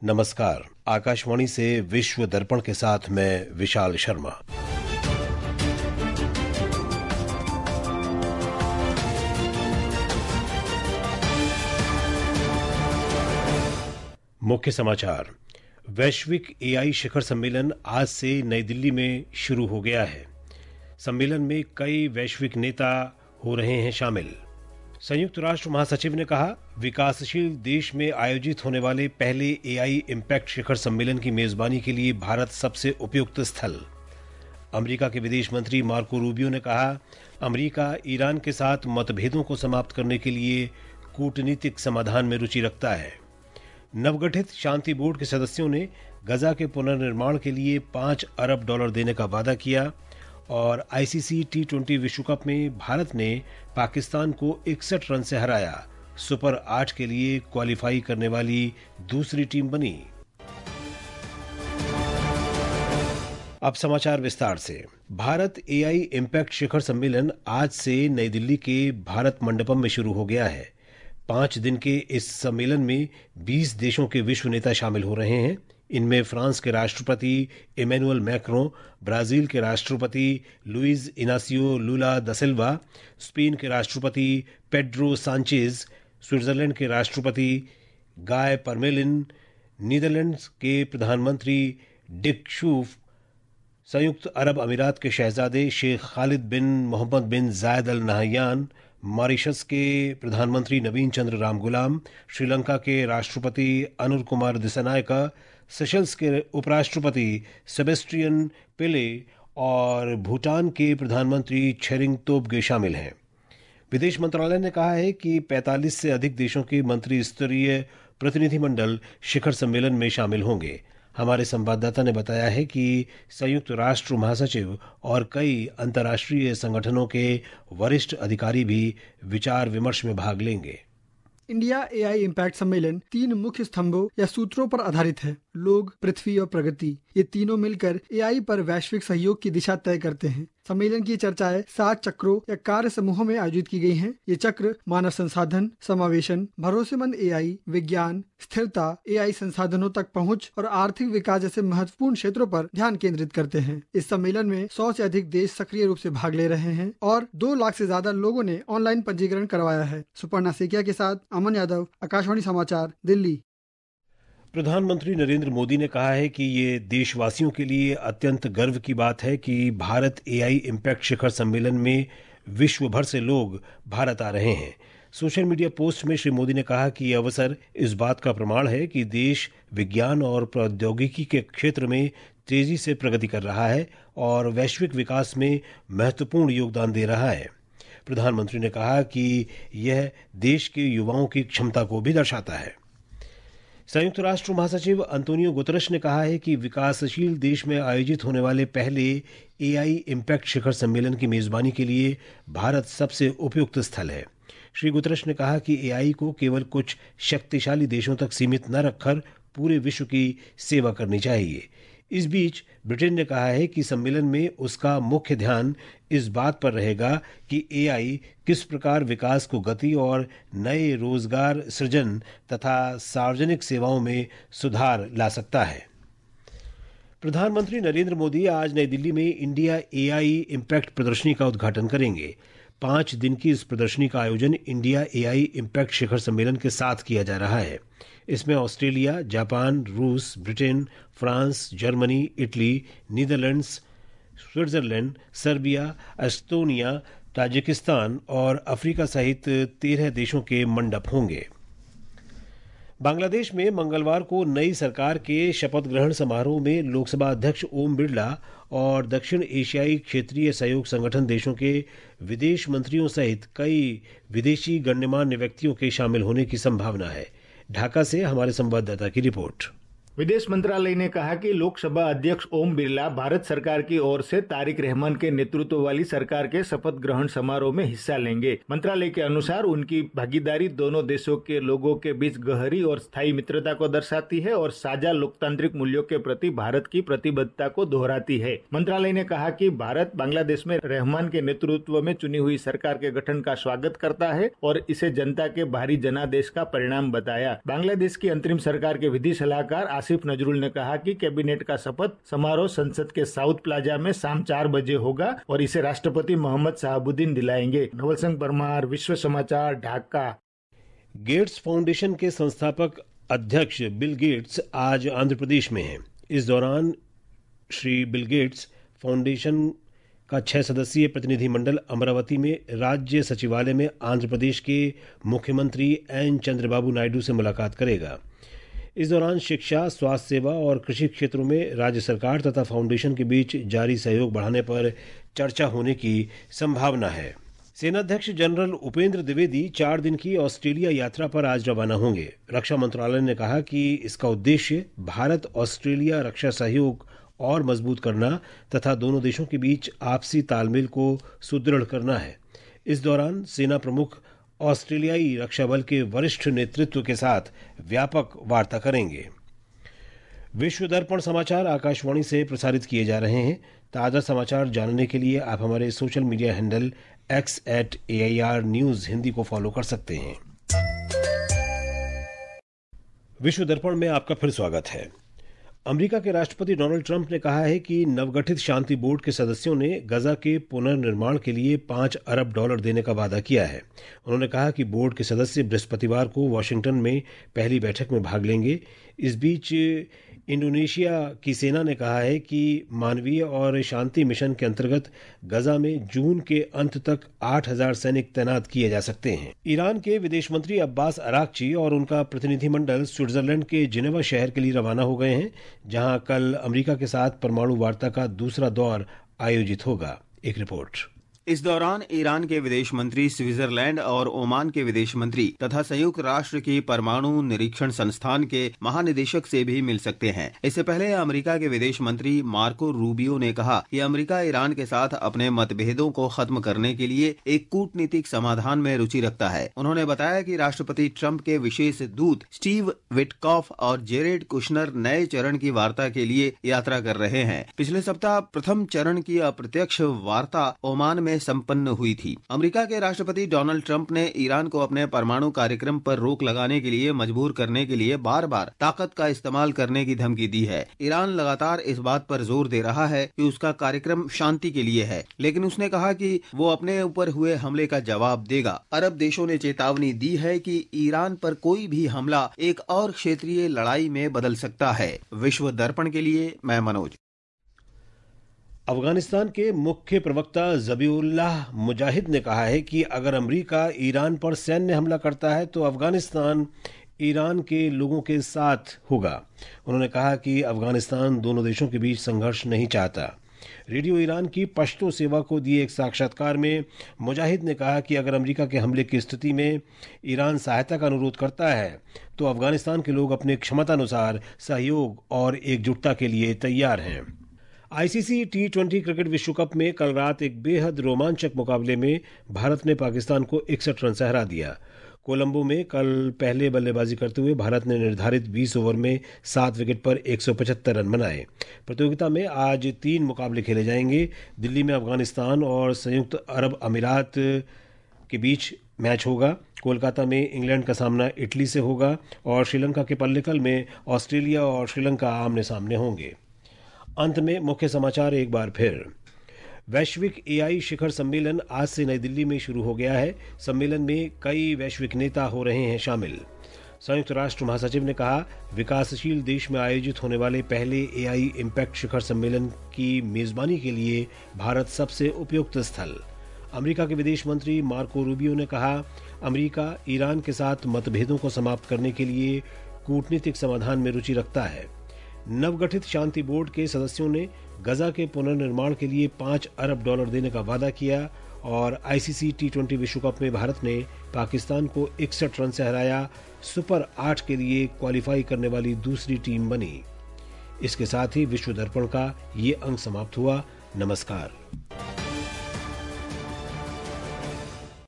नमस्कार। आकाशवाणी से विश्व दर्पण के साथ मैं विशाल शर्मा। मुख्य समाचार। वैश्विक एआई शिखर सम्मेलन आज से नई दिल्ली में शुरू हो गया है। सम्मेलन में कई वैश्विक नेता हो रहे हैं शामिल। संयुक्त राष्ट्र महासचिव ने कहा, विकासशील देश में आयोजित होने वाले पहले एआई इम्पैक्ट शिखर सम्मेलन की मेजबानी के लिए भारत सबसे उपयुक्त स्थल। अमेरिका के विदेश मंत्री मार्को रूबियो ने कहा, अमेरिका ईरान के साथ मतभेदों को समाप्त करने के लिए कूटनीतिक समाधान में रुचि रखता है। नवगठित शांति बोर्ड के सदस्यों ने गजा के पुनर्निर्माण के लिए $5 अरब देने का वादा किया और आईसीसी T20 विश्व कप में भारत ने पाकिस्तान को 61 रन से हराया। सुपर 8 के लिए क्वालिफाई करने वाली दूसरी टीम बनी। अब समाचार विस्तार से। भारत एआई इम्पैक्ट शिखर सम्मेलन आज से नई दिल्ली के भारत मंडपम में शुरू हो गया है। 5 दिन के इस सम्मेलन में 20 देशों के विश्व नेता शामिल हो रहे हैं। इनमें फ्रांस के राष्ट्रपति इमैनुअल मैक्रों, ब्राजील के राष्ट्रपति लुइस इनासियो लुला दा सिल्वा, स्पेन के राष्ट्रपति पेड्रो सांचेज, स्विट्जरलैंड के राष्ट्रपति गाय परमेलिन, नीदरलैंड्स के प्रधानमंत्री डिक शूफ, संयुक्त अरब अमीरात के शहजादे शेख खालिद बिन मोहम्मद बिन जायद अल नहयान, मॉरिशस के प्रधानमंत्री नवीन चंद्र रामगुलाम, श्रीलंका के राष्ट्रपति अनुर कुमार दिसानायका, सेशल्स के उपराष्ट्रपति सेबेस्टियन पिले और भूटान के प्रधानमंत्री छेरिंग तोब्गे शामिल हैं। विदेश मंत्रालय ने कहा है कि 45 से अधिक देशों के मंत्री स्तरीय प्रतिनिधिमंडल शिखर सम्मेलन में शामिल होंगे। हमारे संवाददाता ने बताया है कि संयुक्त राष्ट्र महासचिव और कई अंतर्राष्ट्रीय संगठनों के वरिष्ठ अधिकारी भी विचार विमर्श में भाग लेंगे। इंडिया एआई इम्पैक्ट सम्मेलन 3 मुख्य स्तंभों या सूत्रों पर आधारित है। लोग, पृथ्वी और प्रगति। ये तीनों मिलकर एआई पर वैश्विक सहयोग की दिशा तय करते हैं। सम्मेलन की चर्चाएं 7 चक्रों या कार्य समूहों में आयोजित की गई हैं। ये चक्र मानव संसाधन, समावेशन, भरोसेमंद एआई, विज्ञान, स्थिरता, एआई संसाधनों तक पहुंच और आर्थिक विकास जैसे महत्वपूर्ण क्षेत्रों पर ध्यान केंद्रित करते हैं। इस सम्मेलन में 100 से अधिक देश सक्रिय रूप से भाग ले रहे हैं और 2 लाख से ज्यादा लोगों ने ऑनलाइन पंजीकरण करवाया है। सुपर्णा सेकिया के साथ अमन यादव, आकाशवाणी समाचार, दिल्ली। प्रधानमंत्री नरेंद्र मोदी ने कहा है कि ये देशवासियों के लिए अत्यंत गर्व की बात है कि भारत एआई इम्पैक्ट शिखर सम्मेलन में विश्व भर से लोग भारत आ रहे हैं। सोशल मीडिया पोस्ट में श्री मोदी ने कहा कि यह अवसर इस बात का प्रमाण है कि देश विज्ञान और प्रौद्योगिकी के क्षेत्र में तेजी से प्रगति कर रहा है और वैश्विक विकास में महत्वपूर्ण योगदान दे रहा है। प्रधानमंत्री ने कहा कि यह देश के युवाओं की क्षमता को भी दर्शाता है। संयुक्त राष्ट्र महासचिव अंतोनियो गुतरश ने कहा है कि विकासशील देश में आयोजित होने वाले पहले एआई इम्पैक्ट शिखर सम्मेलन की मेजबानी के लिए भारत सबसे उपयुक्त स्थल है। श्री गुतरश ने कहा कि एआई को केवल कुछ शक्तिशाली देशों तक सीमित न रखकर पूरे विश्व की सेवा करनी चाहिए। इस बीच ब्रिटेन ने कहा है कि सम्मेलन में उसका मुख्य ध्यान इस बात पर रहेगा कि एआई किस प्रकार विकास को गति और नए रोजगार सृजन तथा सार्वजनिक सेवाओं में सुधार ला सकता है। प्रधानमंत्री नरेंद्र मोदी आज नई दिल्ली में इंडिया एआई इम्पैक्ट प्रदर्शनी का उद्घाटन करेंगे। 5 दिन की इस प्रदर्शनी का आयोजन इंडिया एआई इम्पैक्ट शिखर सम्मेलन के साथ किया जा रहा है। इसमें ऑस्ट्रेलिया, जापान, रूस, Britain, France, Germany, Italy, Netherlands, Switzerland, Serbia, Estonia, Tajikistan और अफ्रीका सहित 13 देशों के मंडप होंगे। बांग्लादेश में मंगलवार को नई सरकार के शपथ ग्रहण समारोह में लोकसभा अध्यक्ष ओम बिरला और दक्षिण एशियाई क्षेत्रीय सहयोग संगठन देशों के विदेश मंत्रियों सहित कई विदेशी गण्यमान्य व्यक्तियों के शामिल होने की संभावना है। ढाका से हमारे संवाददाता की रिपोर्ट। विदेश मंत्रालय ने कहा कि लोकसभा अध्यक्ष ओम बिरला भारत सरकार की ओर से तारिक रहमान के नेतृत्व वाली सरकार के शपथ ग्रहण समारोह में हिस्सा लेंगे। मंत्रालय के अनुसार उनकी भागीदारी दोनों देशों के लोगों के बीच गहरी और स्थायी मित्रता को दर्शाती है और साझा लोकतांत्रिक मूल्यों के प्रति भारत की प्रतिबद्धता को दोहराती है। मंत्रालय ने कहा कि भारत बांग्लादेश में रहमान के नेतृत्व में चुनी हुई सरकार के गठन का स्वागत करता है और इसे जनता के भारी जनादेश का परिणाम बताया। बांग्लादेश की अंतरिम सरकार के विधि सलाहकार आसिफ नजरुल ने कहा कि कैबिनेट का शपथ समारोह संसद के साउथ प्लाजा में शाम 4 बजे होगा और इसे राष्ट्रपति मोहम्मद शहाबुद्दीन दिलाएंगे। नवल सिंह परमार, विश्व समाचार, ढाका। गेट्स फाउंडेशन के संस्थापक अध्यक्ष बिल गेट्स आज आंध्र प्रदेश में हैं। इस दौरान श्री बिल गेट्स फाउंडेशन का 6 सदस्यीय प्रतिनिधिमंडल अमरावती में राज्य सचिवालय में आंध्र प्रदेश के मुख्यमंत्री एन चंद्रबाबू नायडू से मुलाकात करेगा। इस दौरान शिक्षा, स्वास्थ्य सेवा और कृषि क्षेत्रों में राज्य सरकार तथा फाउंडेशन के बीच जारी सहयोग बढ़ाने पर चर्चा होने की संभावना है। सेनाध्यक्ष जनरल उपेंद्र द्विवेदी 4 दिन की ऑस्ट्रेलिया यात्रा पर आज रवाना होंगे। रक्षा मंत्रालय ने कहा कि इसका उद्देश्य भारत ऑस्ट्रेलिया रक्षा सहयोग और मजबूत करना तथा दोनों देशों के बीच आपसी तालमेल को सुदृढ़ करना है। इस दौरान सेना प्रमुख ऑस्ट्रेलियाई रक्षा बल के वरिष्ठ नेतृत्व के साथ व्यापक वार्ता करेंगे। विश्व दर्पण समाचार आकाशवाणी से प्रसारित किए जा रहे हैं। ताज़ा समाचार जानने के लिए आप हमारे social media handle x@AIR News Hindi को फॉलो कर सकते हैं। विश्व दर्पण में आपका फिर स्वागत है। अमेरिका के राष्ट्रपति डोनाल्ड ट्रंप ने कहा है कि नवगठित शांति बोर्ड के सदस्यों ने गजा के पुनर्निर्माण के लिए $5 अरब देने का वादा किया है। उन्होंने कहा कि बोर्ड के सदस्य बृहस्पतिवार को वॉशिंगटन में पहली बैठक में भाग लेंगे। इस बीच इंडोनेशिया की सेना ने कहा है कि मानवीय और शांति मिशन के अंतर्गत गजा में जून के अंत तक 8,000 सैनिक तैनात किए जा सकते हैं। ईरान के विदेश मंत्री अब्बास अराक्ची और उनका प्रतिनिधिमंडल स्विट्जरलैंड के जिनेवा शहर के लिए रवाना हो गए हैं, जहां कल अमेरिका के साथ परमाणु वार्ता का दूसरा दौर आयोजित होगा। एक रिपोर्ट। इस दौरान ईरान के विदेश मंत्री स्विट्जरलैंड और ओमान के विदेश मंत्री तथा संयुक्त राष्ट्र की परमाणु निरीक्षण संस्थान के महानिदेशक से भी मिल सकते हैं। इससे पहले अमेरिका के विदेश मंत्री मार्को रूबियो ने कहा कि अमेरिका ईरान के साथ अपने मतभेदों को खत्म करने के लिए एक कूटनीतिक समाधान में रुचि रखता है। उन्होंने बताया कि राष्ट्रपति ट्रंप के विशेष दूत स्टीव विटकॉफ और जेरेड कुशनर नए चरण की वार्ता के लिए यात्रा कर रहे हैं। पिछले सप्ताह प्रथम चरण की अप्रत्यक्ष वार्ता ओमान में संपन्न हुई थी। अमेरिका के राष्ट्रपति डोनाल्ड ट्रंप ने ईरान को अपने परमाणु कार्यक्रम पर रोक लगाने के लिए मजबूर करने के लिए बार बार ताकत का इस्तेमाल करने की धमकी दी है। ईरान लगातार इस बात पर जोर दे रहा है कि उसका कार्यक्रम शांति के लिए है, लेकिन उसने कहा कि वो अपने ऊपर हुए हमले का जवाब देगा। अरब देशों ने चेतावनी दी है कि ईरान पर कोई भी हमला एक और क्षेत्रीय लड़ाई में बदल सकता है। विश्व दर्पण के लिए मैं मनोज। अफगानिस्तान के मुख्य प्रवक्ता ज़बीउल्लाह मुजाहिद ने कहा है कि अगर अमेरिका ईरान पर सैन्य हमला करता है तो अफगानिस्तान ईरान के लोगों के साथ होगा। उन्होंने कहा कि अफगानिस्तान दोनों देशों के बीच संघर्ष नहीं चाहता। रेडियो ईरान की पश्तो सेवा को दिए एक साक्षात्कार में मुजाहिद ने कहा कि अगर अमेरिका के हमले की स्थिति में ईरान सहायता का अनुरोध करता है तो अफगानिस्तान के लोग अपने क्षमतानुसार सहयोग और एकजुटता के लिए तैयार हैं। आईसीसी T20 क्रिकेट विश्व कप में कल रात एक बेहद रोमांचक मुकाबले में भारत ने पाकिस्तान को 61 रन से हरा दिया। कोलंबो में कल पहले बल्लेबाजी करते हुए भारत ने निर्धारित 20 ओवर में 7 विकेट पर 175 रन बनाए। प्रतियोगिता में आज 3 मुकाबले खेले जाएंगे। दिल्ली में अफगानिस्तान और संयुक्त अरब अमीरात के बीच मैच होगा। कोलकाता में इंग्लैंड का सामना इटली से होगा और श्रीलंका के पल्लिकल में ऑस्ट्रेलिया और श्रीलंका आमने सामने होंगे। अंत में मुख्य समाचार एक बार फिर। वैश्विक एआई शिखर सम्मेलन आज से नई दिल्ली में शुरू हो गया है। सम्मेलन में कई वैश्विक नेता हो रहे हैं शामिल। संयुक्त राष्ट्र महासचिव ने कहा, विकासशील देश में आयोजित होने वाले पहले एआई इम्पैक्ट शिखर सम्मेलन की मेजबानी के लिए भारत सबसे उपयुक्त स्थल। अमेरिका के विदेश मंत्री मार्को रूबियो ने कहा, अमेरिका ईरान के साथ मतभेदों को समाप्त करने के लिए कूटनीतिक समाधान में रुचि रखता है। नवगठित शांति बोर्ड के सदस्यों ने गजा के पुनर्निर्माण के लिए $5 अरब देने का वादा किया और आईसीसी T20 विश्व कप में भारत ने पाकिस्तान को 61 रन से हराया, सुपर 8 के लिए क्वालिफाई करने वाली दूसरी टीम बनी। इसके साथ ही विश्व दर्पण का ये अंक समाप्त हुआ। नमस्कार।